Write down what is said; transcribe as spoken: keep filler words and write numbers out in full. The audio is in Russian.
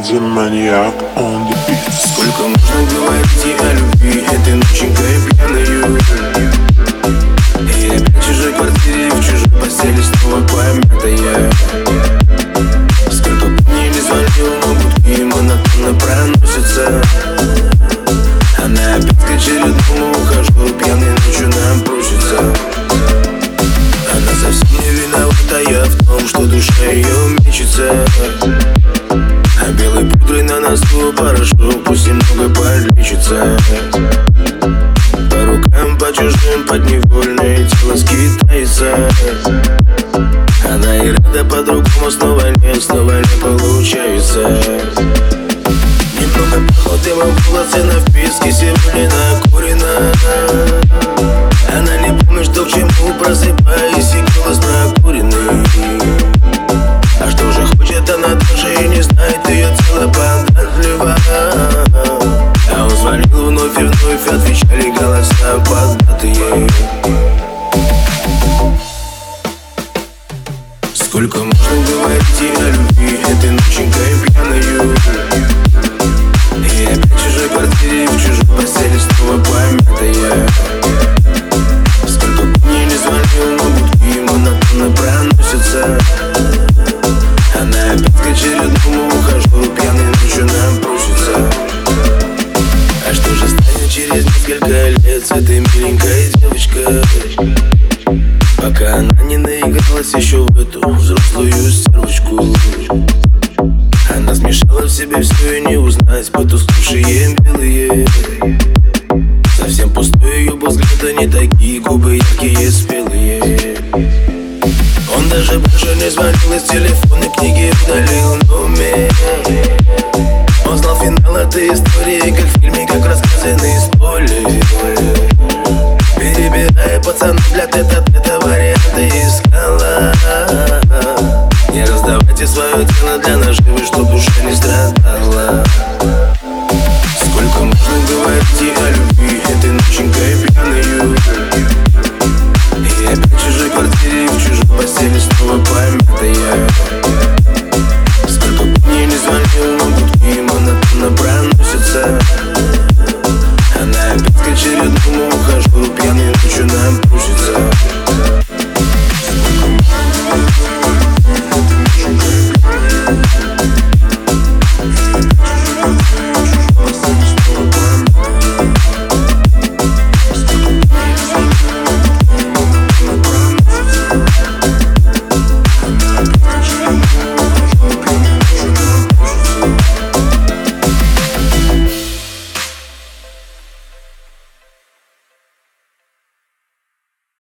the maniac on the beat. Сколько можно говорить и о любви этой ноченькой пьяною? И опять в чужой квартире, в чужой постели снова помятая. Сколько дней не звонил, но гудки монотонно проносятся. Она опять к очередному ухожу, пьяной ночью нам просится. Она совсем не виновата, я в том, что душа ее мечется. А белой пудрой на носу порошок, пусть немного подлечится. По рукам, по чужим, подневольное тело скитается. Она и рада по-другому, снова не, снова не получается. Немного пахло дымом в волосе, на вписке сегодня накурена. Она не помнит, что к чему, просыпаясь, и голос прокуренный. А что же хочет она тоже и не знает, ее тело податлива. А он звонил вновь и вновь, отвечали голоса поддатые. Сколько можно говорить и о любви этой ноченькой пьяною? И опять в чужой квартире, в чужой постели снова помятая. Сколько дней не звонил, но гудки монотонно проносятся. Она опять к очередному ухожу, пьяной ночью нам просится. А что же станет через несколько лет с этой миленькой девочкой? Пока она не наигралась еще в эту взрослую стервочку. Она смешала в себе все и не узнать потускнувшие белые. Совсем пустой ее взгляд, а не такие губы яркие, спелые. Он даже больше не звонил, из телефонной книги удалил номер. Он знал финал этой истории, как в фильме, как рассказанный спойлер. Перебирая пацанов, взгляд, это